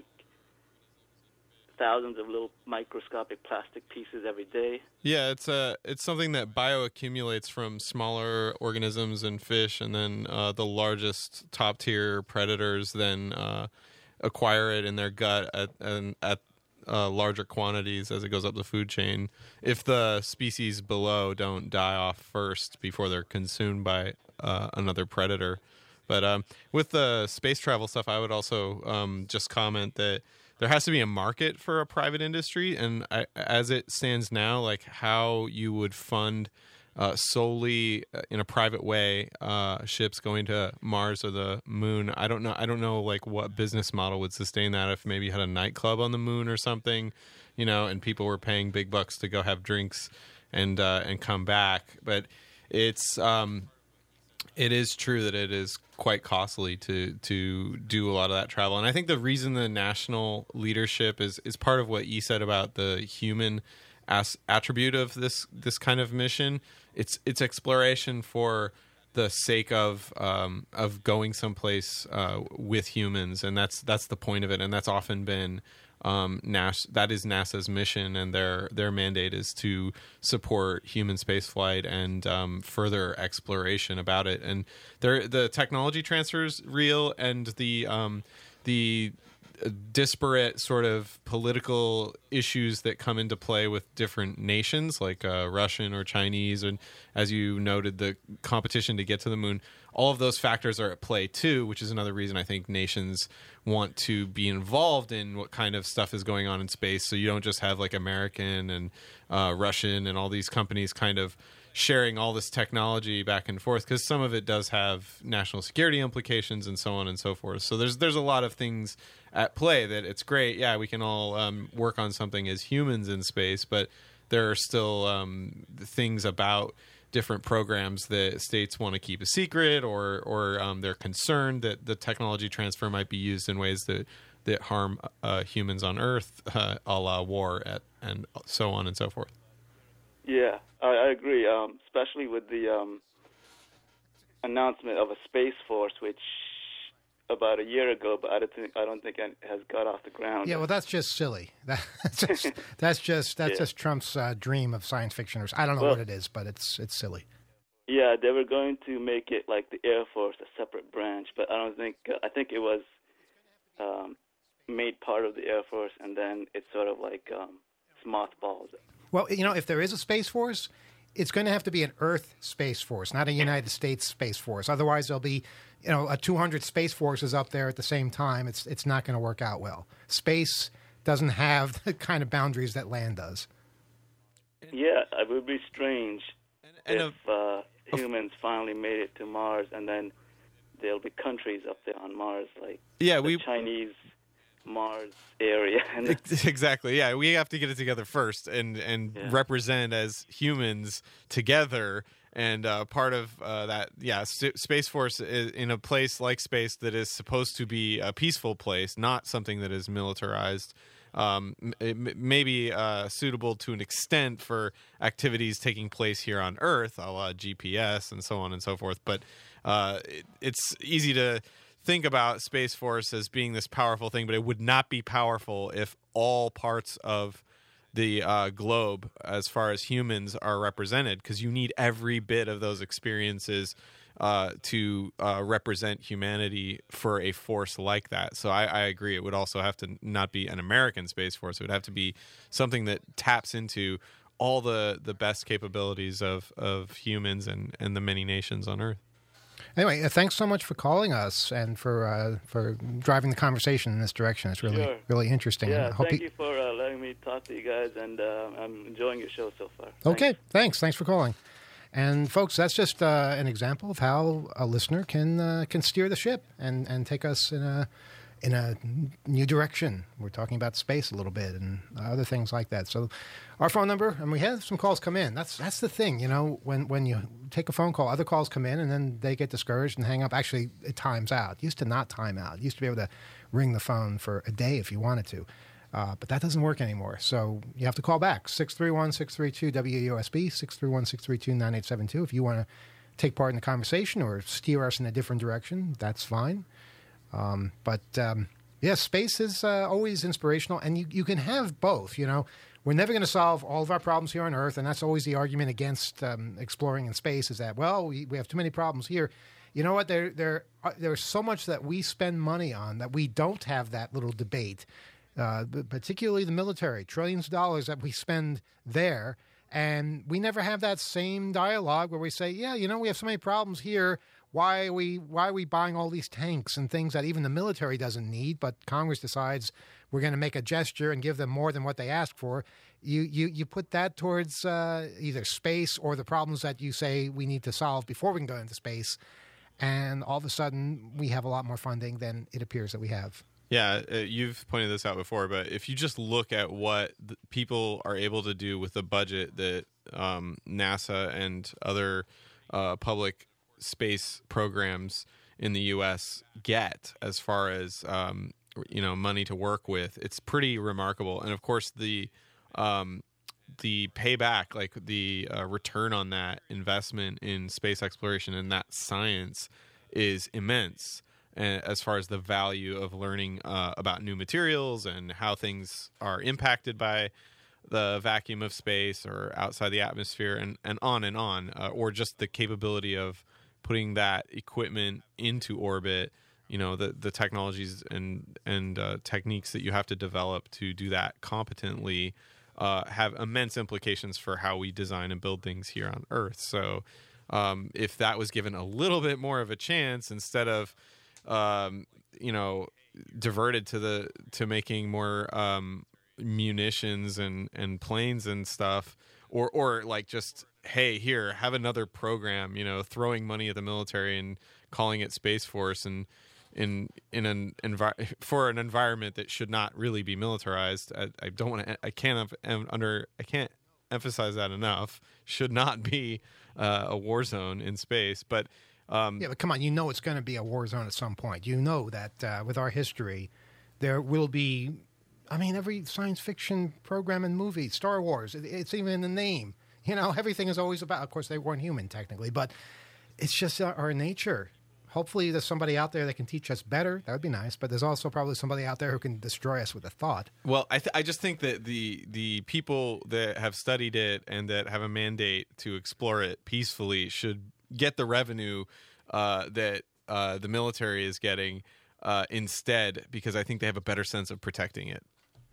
thousands of little microscopic plastic pieces every day. Yeah, it's a it's something that bioaccumulates from smaller organisms and fish, and then uh, the largest top tier predators then uh, acquire it in their gut at and at uh, larger quantities as it goes up the food chain. If the species below don't die off first before they're consumed by uh, another predator. But um, with the space travel stuff, I would also um, just comment that there has to be a market for a private industry, and I, as it stands now, like how you would fund uh, solely in a private way uh, ships going to Mars or the moon, I don't know. I don't know like what business model would sustain that. If maybe you had a nightclub on the moon or something, you know, and people were paying big bucks to go have drinks and uh, and come back. But it's um, it is true that it is quite costly to to do a lot of that travel. And I think the reason the national leadership is is part of what you said about the human as attribute of this this kind of mission. It's it's exploration for the sake of um, of going someplace uh, with humans, and that's that's the point of it. And that's often been um, NASA, that is NASA's mission, and their their mandate is to support human spaceflight and um, further exploration about it. And there, the technology transfer is real, and the um, the disparate sort of political issues that come into play with different nations, like uh, Russian or Chinese, and as you noted, the competition to get to the moon. All of those factors are at play too, which is another reason I think nations want to be involved in what kind of stuff is going on in space. So you don't just have like American and uh, Russian and all these companies kind of sharing all this technology back and forth, because some of it does have national security implications and so on and so forth. So there's there's a lot of things at play that it's great. Yeah, we can all um, work on something as humans in space, but there are still um, things about different programs that states want to keep a secret, or or um, they're concerned that the technology transfer might be used in ways that that harm uh, humans on Earth, uh, a la war, at, and so on and so forth. Yeah, I, I agree, um, especially with the um, announcement of a space force, which about a year ago, but I don't think I don't think it has got off the ground. Yeah, well, that's just silly. That's just that's just that's yeah. just Trump's uh, dream of science fiction, or I don't know well, what it is, but it's it's silly. Yeah, they were going to make it like the Air Force, a separate branch, but I don't think uh, I think it was um, made part of the Air Force, and then it's sort of like um, mothballed. Well, you know, if there is a space force, it's going to have to be an Earth space force, not a United States space force. Otherwise, there'll be, you know, a two hundred space forces up there at the same time. It's it's not going to work out well. Space doesn't have the kind of boundaries that land does. Yeah, it would be strange and, and if uh, humans finally made it to Mars, and then there'll be countries up there on Mars, like yeah, the we Chinese Mars area. Exactly. Yeah, we have to get it together first and and yeah. represent as humans together. And uh, part of uh, that, yeah, S- Space Force is in a place like space that is supposed to be a peaceful place, not something that is militarized. Um, it may be uh, suitable to an extent for activities taking place here on Earth, a la G P S and so on and so forth. But uh, it, it's easy to think about Space Force as being this powerful thing, but it would not be powerful if all parts of the uh, globe, as far as humans, are represented, because you need every bit of those experiences uh, to uh, represent humanity for a force like that. So I, I agree. It would also have to not be an American Space Force. It would have to be something that taps into all the, the best capabilities of, of humans and, and the many nations on Earth. Anyway, uh, thanks so much for calling us and for uh, for driving the conversation in this direction. It's really Sure. really interesting. Yeah, I hope thank you... you for uh, letting me talk to you guys, and uh, I'm enjoying your show so far. Okay, Thanks. thanks. Thanks for calling. And folks, that's just uh, an example of how a listener can uh, can steer the ship and, and take us in a in a new direction. We're talking about space a little bit and other things like that. So our phone number, and we had some calls come in. That's that's the thing, you know, when, when you take a phone call, other calls come in and then they get discouraged and hang up. Actually, it times out. It used to not time out. It used to be able to ring the phone for a day if you wanted to. Uh, but that doesn't work anymore. So you have to call back, six three one, six three two, W U S B, six three one, six three two, nine eight seven two. If you want to take part in the conversation or steer us in a different direction, that's fine. Um, but, um, yeah, space is uh, always inspirational, and you, you can have both, you know. We're never going to solve all of our problems here on Earth, and that's always the argument against um, exploring in space is that, well, we, we have too many problems here. You know what? There, there, are, there's so much that we spend money on that we don't have that little debate, uh, particularly the military, trillions of dollars that we spend there, and we never have that same dialogue where we say, yeah, you know, we have so many problems here. Why are we why are we buying all these tanks and things that even the military doesn't need, but Congress decides we're going to make a gesture and give them more than what they ask for? You you you put that towards uh, either space or the problems that you say we need to solve before we can go into space, and all of a sudden we have a lot more funding than it appears that we have. Yeah, uh, you've pointed this out before, but if you just look at what the people are able to do with the budget that um, NASA and other uh, public space programs in the U S get as far as um, you know money to work with, it's pretty remarkable. And of course, the um, the payback, like the uh, return on that investment in space exploration and that science, is immense. And as far as the value of learning uh, about new materials and how things are impacted by the vacuum of space or outside the atmosphere, and, and on and on, uh, or just the capability of putting that equipment into orbit you know, the the technologies and and uh, techniques that you have to develop to do that competently uh, have immense implications for how we design and build things here on Earth. So um, if that was given a little bit more of a chance instead of um, you know, diverted to the to making more um, munitions and, and planes and stuff, or or like just, hey, here, have another program, you know, throwing money at the military and calling it Space Force, and in in an envi- for an environment that should not really be militarized. I, I don't want to. I can't under. I can't emphasize that enough. Should not be uh, a war zone in space, but. Um, yeah, but come on, you know it's going to be a war zone at some point. You know that uh, with our history, there will be, I mean, every science fiction program and movie, Star Wars, it, it's even in the name. You know, everything is always about, of course, they weren't human technically, but it's just our, our nature. Hopefully there's somebody out there that can teach us better. That would be nice. But there's also probably somebody out there who can destroy us with a thought. Well, I, th- I just think that the the people that have studied it and that have a mandate to explore it peacefully should get the revenue uh, that uh, the military is getting uh, instead, because I think they have a better sense of protecting it.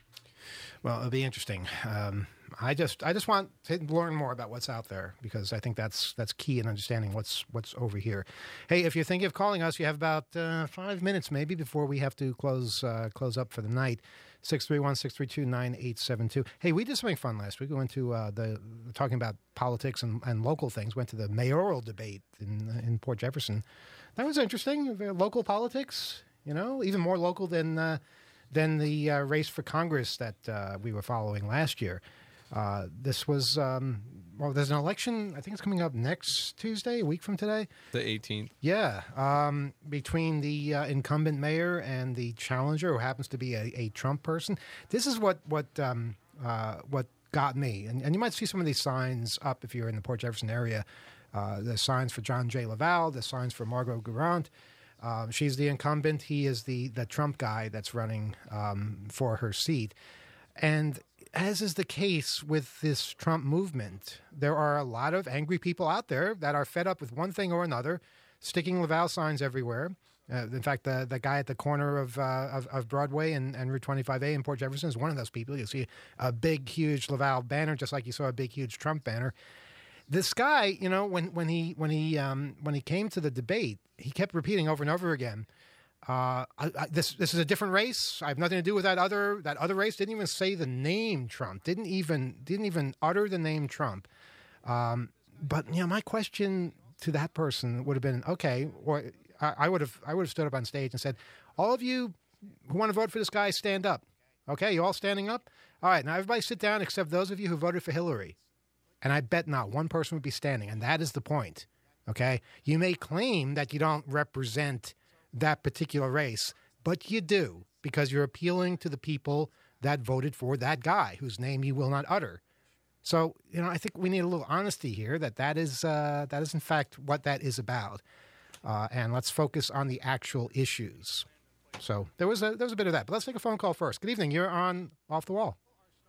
Well, it'll be interesting. Um, I just I just want to learn more about what's out there, because I think that's that's key in understanding what's what's over here. Hey, if you're thinking of calling us, you have about uh, five minutes maybe before we have to close uh, close up for the night. six three one, six three two, nine eight seven two. Hey, we did something fun last week. We went to uh, the talking about politics and, and local things. Went to the mayoral debate in in Port Jefferson. That was interesting. Local politics, you know, even more local than. Uh, than the uh, race for Congress that uh, we were following last year. Uh, this was, um, well, there's an election, I think it's coming up next Tuesday, a week from today. The eighteenth. Yeah, um, between the uh, incumbent mayor and the challenger, who happens to be a, a Trump person. This is what what um, uh, what got me. And, and you might see some of these signs up if you're in the Port Jefferson area. Uh, the signs for John J. Laval, the signs for Margot Garant. Um, she's the incumbent. He is the, the Trump guy that's running um, for her seat. And as is the case with this Trump movement, there are a lot of angry people out there that are fed up with one thing or another, sticking Laval signs everywhere. Uh, in fact, the, the guy at the corner of, uh, of, of Broadway and, and Route twenty-five A in Port Jefferson is one of those people. You'll see a big, huge Laval banner, just like you saw a big, huge Trump banner. This guy, you know, when, when he when he um, when he came to the debate, he kept repeating over and over again, uh, I, I, "This this is a different race. I have nothing to do with that other that other race." Didn't even say the name Trump. Didn't even didn't even utter the name Trump. Um, but you know, my question to that person would have been, okay, or I, I would have I would have stood up on stage and said, "All of you who want to vote for this guy, stand up." Okay, you all standing up? All right, now everybody sit down except those of you who voted for Hillary. And I bet not one person would be standing. And that is the point, okay? You may claim that you don't represent that particular race, but you do, because you're appealing to the people that voted for that guy whose name you will not utter. So, you know, I think we need a little honesty here that that is, uh, that is in fact, what that is about. Uh, and let's focus on the actual issues. So there was a there was a bit of that. But let's take a phone call first. Good evening. You're on Off the Wall.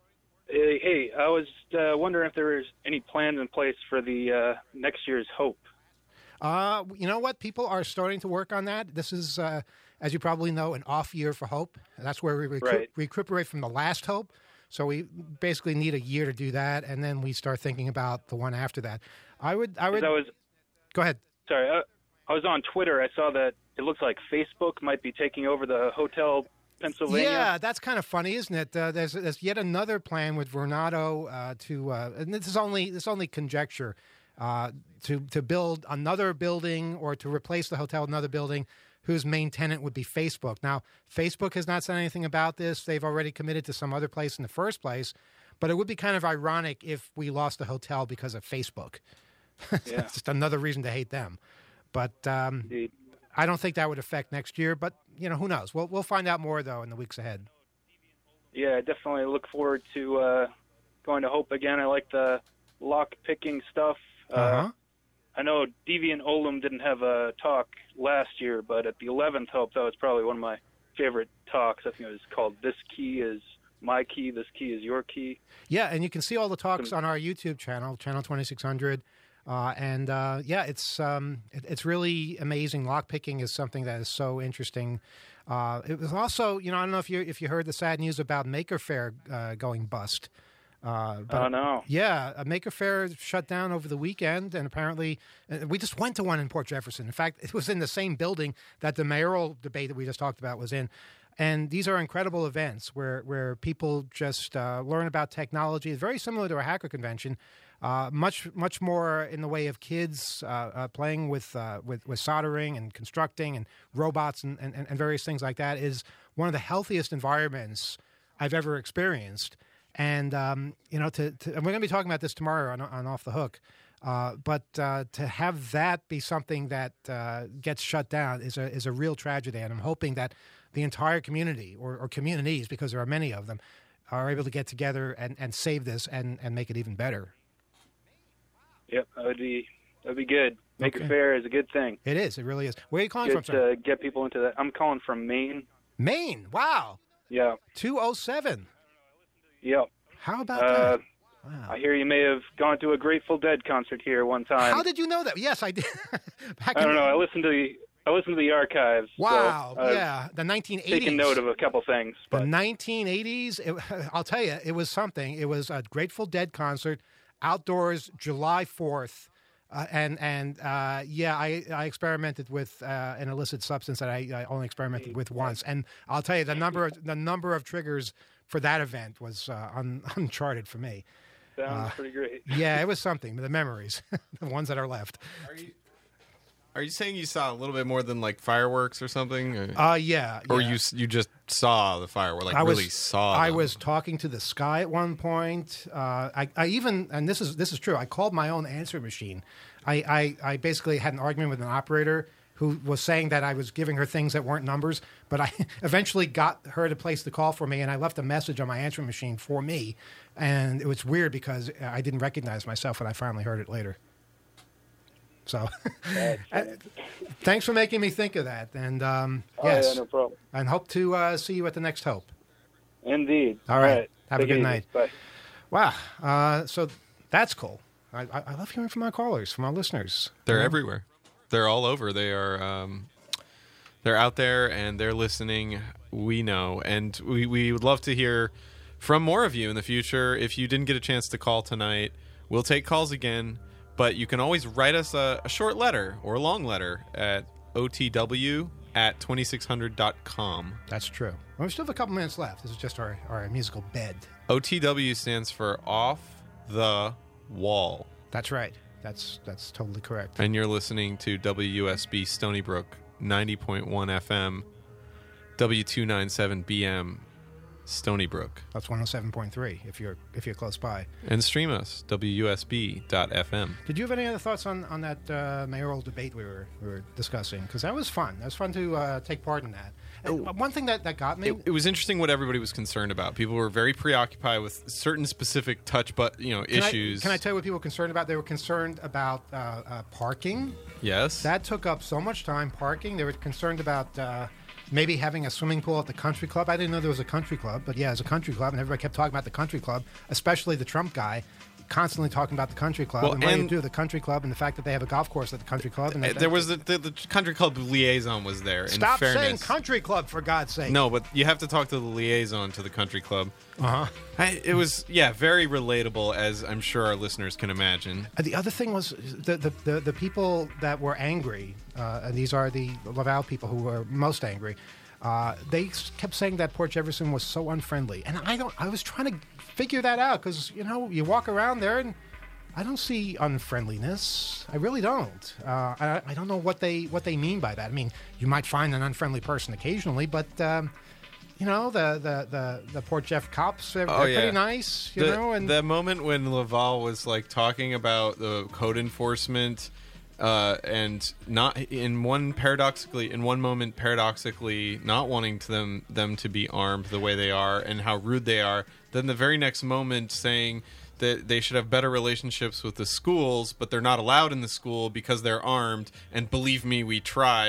Hey, hey, I was uh, wondering if there was any plans in place for the uh, next year's Hope. Uh, you know what? People are starting to work on that. This is, uh, as you probably know, an off year for Hope. That's where we recu- right. recuperate from the last Hope. So we basically need a year to do that, and then we start thinking about the one after that. I would, I would. I was, go ahead. Sorry, I, I was on Twitter. I saw that it looks like Facebook might be taking over the Hotel Pennsylvania. Yeah, that's kind of funny, isn't it? Uh, there's, there's yet another plan with Vornado uh, to, uh, and this is only this is only conjecture, uh, to to build another building or to replace the hotel with another building whose main tenant would be Facebook. Now, Facebook has not said anything about this. They've already committed to some other place in the first place, but it would be kind of ironic if we lost the hotel because of Facebook. Yeah. It's just another reason to hate them. But um, Indeed. I don't think that would affect next year, but, you know, who knows? We'll we'll find out more, though, in the weeks ahead. Yeah, I definitely look forward to uh, going to Hope again. I like the lock-picking stuff. Uh, Uh-huh. I know Deviant Olum didn't have a talk last year, but at the eleventh Hope, that was probably one of my favorite talks. I think it was called This Key is My Key, This Key is Your Key. Yeah, and you can see all the talks on our YouTube channel, Channel twenty-six hundred. Uh, and uh, yeah, it's um, it, it's really amazing. Lockpicking is something that is so interesting. Uh, it was also, you know, I don't know if you if you heard the sad news about Maker Faire uh, going bust. Uh, but, oh no! Yeah, a Maker Faire shut down over the weekend, and apparently uh, we just went to one in Port Jefferson. In fact, it was in the same building that the mayoral debate that we just talked about was in. And these are incredible events where where people just uh, learn about technology. It's very similar to a hacker convention, uh, much much more in the way of kids uh, uh, playing with, uh, with with soldering and constructing and robots and, and, and various things like that. Is one of the healthiest environments I've ever experienced. And, um, you know, to, to, and we're going to be talking about this tomorrow on, on Off the Hook. Uh, but uh, to have that be something that uh, gets shut down is a is a real tragedy. And I'm hoping that the entire community or, or communities, because there are many of them, are able to get together and, and save this and, and make it even better. Yep, that would be that would be good. Maker Okay. Faire is a good thing. It is. It really is. Where are you calling Good from, sir? to get people into that. I'm calling from Maine. Maine. Wow. Yeah. two oh seven. Yep. How about Uh, that? Wow. I hear you may have gone to a Grateful Dead concert here one time. How did you know that? Yes, I did. Back I in- don't know. I listened to the I listened to the archives. Wow. So I've yeah. The nineteen eighties. taken note of a couple things. The But nineteen eighties, it, I'll tell you, it was something. It was a Grateful Dead concert, outdoors, July fourth. Uh, and, and uh, yeah, I, I experimented with uh, an illicit substance that I, I only experimented with once. And I'll tell you, the number of, the number of triggers for that event was uh, un, uncharted for me. sounds pretty great. Yeah, it was something. The memories, the ones that are left. Are you, are you saying you saw a little bit more than like fireworks or something? Or, Uh, yeah. or yeah. you s- you just saw the firework, like I was, really saw I them? was talking to the sky at one point. Uh, I, I even, and this is this is true. I called my own answer machine. I, I, I basically had an argument with an operator who was saying that I was giving her things that weren't numbers, but I eventually got her to place the call for me, and I left a message on my answering machine for me. And it was weird because I didn't recognize myself when I finally heard it later. So, thanks for making me think of that. And um, Oh, yes, yeah, no problem. and hope to uh, see you at the next Hope. Indeed. All right. Have a Take good it easy. night. Bye. Wow. Uh, so that's cool. I, I, I love hearing from our callers, from our listeners. They're You know? everywhere. They're all over. They are. Um, they're out there and they're listening. We know, and we we would love to hear from more of you in the future. If you didn't get a chance to call tonight, we'll take calls again. But you can always write us a, a short letter or a long letter at O T W at twenty-six hundred dot com. That's true. Well, we still have a couple minutes left. This is just our, our musical bed. O T W stands for Off the Wall. That's right. That's that's totally correct. And you're listening to W U S B Stony Brook ninety point one F M, W two ninety-seven B M, Stony Brook. That's one oh seven point three if you're if you're close by. And stream us, W U S B dot F M. Did you have any other thoughts on on that uh, mayoral debate we were we were discussing? Because that was fun. That was fun to uh, take part in that. And one thing that, that got me. It, it was interesting what everybody was concerned about. People were very preoccupied with certain specific touch, but you know, Can I- issues. Can I tell you what people were concerned about? They were concerned about uh, uh, parking. Yes. That took up so much time, parking. They were concerned about uh, maybe having a swimming pool at the country club. I didn't know there was a country club, but yeah, there's a country club, and everybody kept talking about the country club, especially the Trump guy, constantly talking about the country club. Well, and what do you and- do? The country club and the fact that they have a golf course at the country club. And Uh, that- there was the, the, the country club liaison was there. Stop in saying fairness. country club, for God's sake. No, but you have to talk to the liaison to the country club. Uh-huh. I, it was, yeah, very relatable, as I'm sure our listeners can imagine. Uh, The other thing was the the, the, the people that were angry, uh, and these are the Laval people who were most angry. Uh, they s- kept saying that Port Jefferson was so unfriendly, and I don't. I was trying to figure that out because you know you walk around there and I don't see unfriendliness. I really don't. Uh, I, I don't know what they what they mean by that. I mean, you might find an unfriendly person occasionally, but. Um, You know, the, the, the, the Port Jeff cops, they're, Oh, they're yeah. pretty nice, you the, know. And the moment when Laval was like talking about the code enforcement, uh, and not in one paradoxically, in one moment paradoxically not wanting to them them to be armed the way they are and how rude they are, then the very next moment saying that they should have better relationships with the schools, but they're not allowed in the school because they're armed. And believe me, we tried.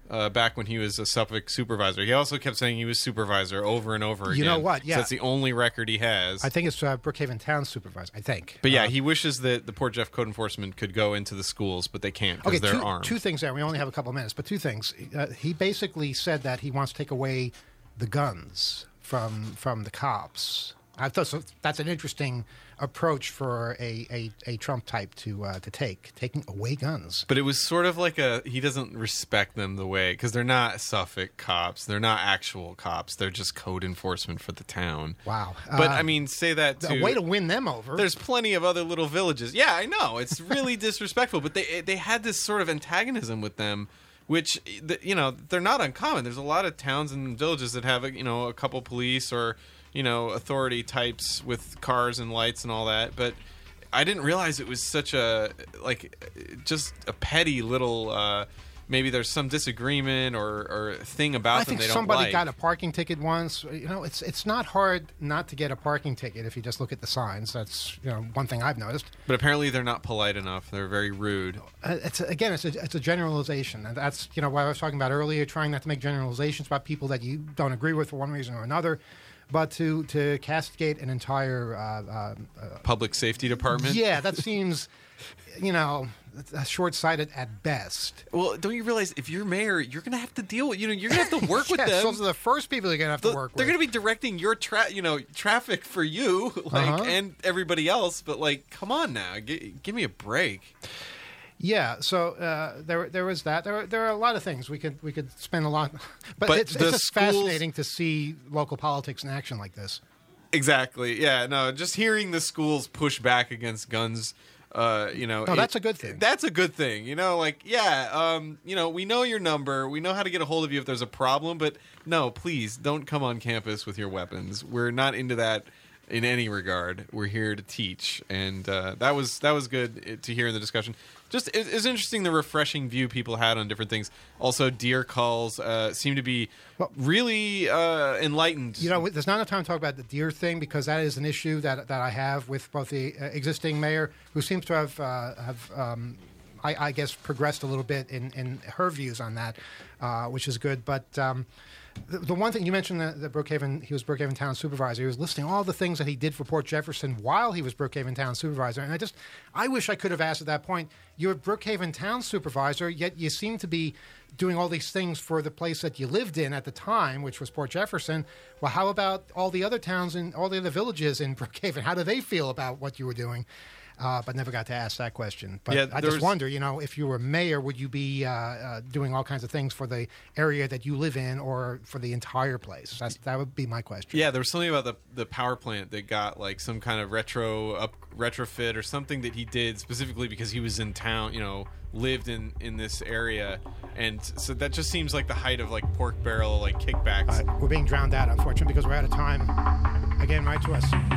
uh, back when he was a Suffolk supervisor. He also kept saying he was supervisor over and over again. You know what? Yeah. So that's the only record he has. I think it's uh, Brookhaven Town supervisor, I think. But yeah, Uh, he wishes that the Port Jeff Code Enforcement could go into the schools, but they can't because Okay, they're two, armed. two things there. We only have a couple of minutes, but two things. Uh, he basically said that he wants to take away the guns from from the cops. I thought so, that's an interesting approach for a, a, a Trump type to uh, to take, taking away guns. But it was sort of like a he doesn't respect them the way because they're not Suffolk cops, they're not actual cops, they're just code enforcement for the town. Wow. But Uh, I mean, say that to a way to win them over. There's plenty of other little villages. Yeah, I know it's really disrespectful, but they they had this sort of antagonism with them, which you know they're not uncommon. There's a lot of towns and villages that have you know a couple police or. you know, authority types with cars and lights and all that. But I didn't realize it was such a, like, just a petty little, uh, maybe there's some disagreement or, or thing about I them think they don't somebody like. got a parking ticket once. You know, it's it's not hard not to get a parking ticket if you just look at the signs. That's, you know, one thing I've noticed. But apparently they're not polite enough. They're very rude. Uh, it's again, it's a, it's a generalization, and that's you know what I was talking about earlier. Trying not to make generalizations about people that you don't agree with for one reason or another, but to to castigate an entire uh, uh, Public safety department? yeah, that seems, you know, short-sighted at best. Well, don't you realize if you're mayor, you're going to have to deal with, you know, you're going to have to work with Yes, them. those are the first people you're going to have to The- work they're with. going to be directing your tra- you know, traffic for you, like, Uh-huh. and everybody else. But like, come on now, G- give me a break. Yeah, so uh, there there was that. There there are a lot of things we could we could spend a lot, but, But it's, the it's just schools- fascinating to see local politics in action like this. Exactly. Yeah. No. Just hearing the schools push back against guns. Uh, you know, No, that's a good thing. That's a good thing. You know, like, yeah, um, you know, we know your number. We know how to get a hold of you if there's a problem. But no, please don't come on campus with your weapons. We're not into that in any regard. We're here to teach, and uh, that was that was good to hear in the discussion. Just it, it's interesting the refreshing view people had on different things. Also, deer calls uh, seem to be Well- really uh, enlightened. You know, there's not enough time to talk about the deer thing because that is an issue that that I have with both the uh, existing mayor, who seems to have uh, have um, I, I guess progressed a little bit in, in her views on that, uh, which is good. But um, the, the one thing you mentioned that, that Brookhaven, he was Brookhaven Town Supervisor. He was listing all the things that he did for Port Jefferson while he was Brookhaven Town Supervisor. And I just, I wish I could have asked at that point, you're Brookhaven Town Supervisor, yet you seem to be doing all these things for the place that you lived in at the time, which was Port Jefferson. Well, how about all the other towns and all the other villages in Brookhaven? How do they feel about what you were doing? Uh, but never got to ask that question. But Yeah, I there just was- wonder, you know, if you were mayor, would you be uh, uh, doing all kinds of things for the area that you live in or for the entire place? That's, that would be my question. Yeah, there was something about the the power plant that got like some kind of retro up retrofit or something that he did specifically because he was in town, you know, lived in in this area, and so that just seems like the height of like pork barrel like kickbacks. Uh, we're being drowned out, unfortunately, because we're out of time. Again, write to us.